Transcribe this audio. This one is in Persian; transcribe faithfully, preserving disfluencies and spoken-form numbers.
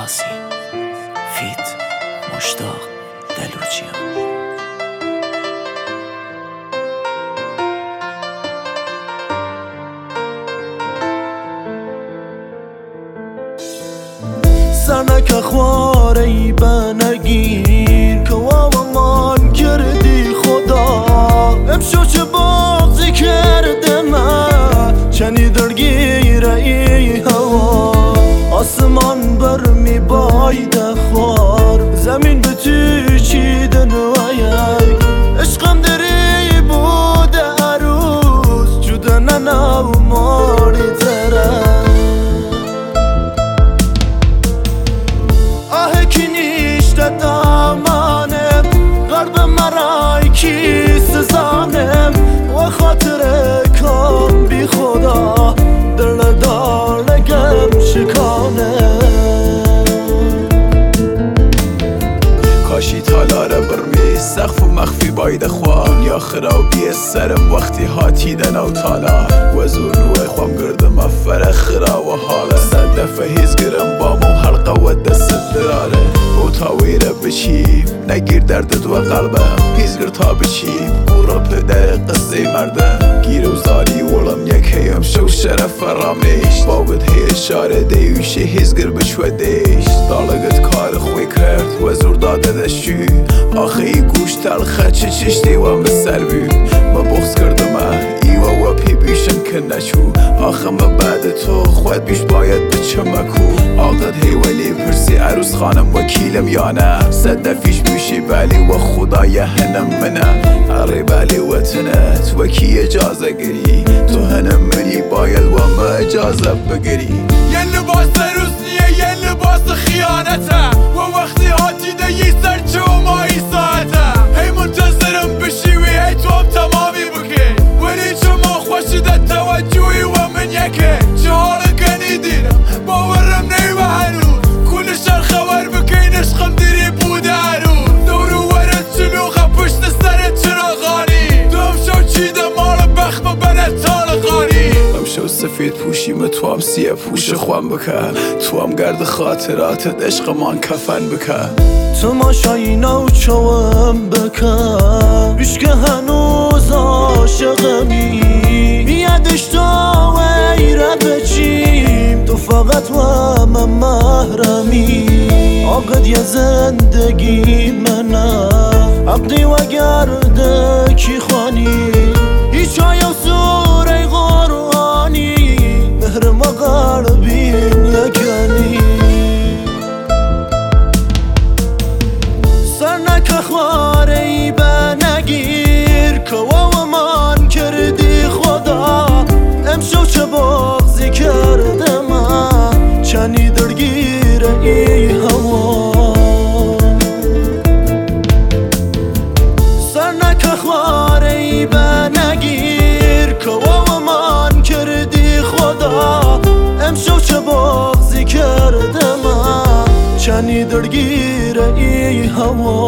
یاسین فیت مشتاق دلوچیان. سرنک خواره ای بنگیر که وامان کردی خدا امشو چه بغضی کرده من چنی درگیره ای هوا آسمان بر می بایده خوار زمین به تو چیدن و یک عشقم دری بوده عروس جوده ننو ماری تره آه کی نیشته دامانم قلب مرای کی سزانم و خاطر کام بی خدا دل دارگم شکانم کاشی تالاره برمی سقف و مخفی باید خوان یا خرابی سرم وقتی هاتی دنو تالا و زور روی خوام گردم افره خرا و حاله صد دفعه هیز گرم بامو حلقه و دست دراره او تاویره بچیم نگیر دردت و قلبم هیز گر تا بچیم گورا پدر قصه مردم گیر و زاری ولم یک هیم شو شرف رامیش باود هی اشاره دیوشه هیز گر بچوه دیش دالگت کار خوی کرد و زور داده دشو آخه ای گوش تلخه چه چشتی و مسر بود ما بغض کردم ایوا و پی بیشن که نشو آخه ما بعد تو خود بیش باید بچه مکو آقد هی ولی پرسی عروس خانم وکیلم یا نه صد دفیش بیشی بلی و خدای هنم منه اره بلی وطنت وکی اجازه گری تو هنم منی باید و ما اجازه بگری یه لباس روسیه یه لباس خیانته و وقتی هاتی ده یه سرچه و مایی ساعته هی منتظرم بشیوی هی تو هم تمامی بکی ولی چما خوشی ده توجهی و من یکه چه حال گنی دیرم باورم نیوه هنوز کل شهر خبر بکین عشقم دیری بوده هنوز دورو ورد شلوغه پشت سرت چراغانی تو هم شو چیده مال بخم و بنت طالقانی شو سفید پوشیم تو هم سیه پوش خوام بکن تو هم گرد خاطراتت عشق من کفن بکن تو ماشایی نو چوام بکن بیش که هنوز عاشقمی یادش تو ویره بچیم تو فقط و من محرمی آقد یه زندگی منه عقدی و گرده کی خوانی هیچ های و سوره قرآنی مهر ما قلبین یکنی سرنک خواره ای بنگیر که وامان کردی خدا امشو چه بغضی کرده من چنی درگیره ای هوا سرنک خواره ای بنگیر که وامان کردی خدا امشو چه بغضی کرده من چنی درگیره ای هوا